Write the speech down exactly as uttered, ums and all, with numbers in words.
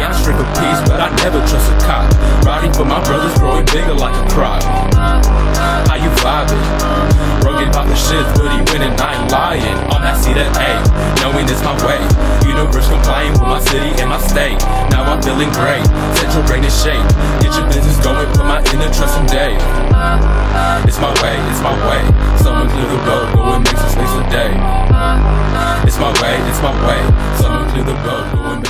I strip a piece, but I never trust a cop. Riding for my brothers, growing bigger like a crop. How you vibing? Rugged about the shit, but he winning, I ain't lying. On that seat at A, knowing it's my way. Universe complying with my city and my state. Now I'm feeling great, set your brain in shape. Get your business going, put my inner trust in day. It's my way, it's my way. Someone clear the road, go and make some space today. It's my way, it's my way. Someone clear the road, go and make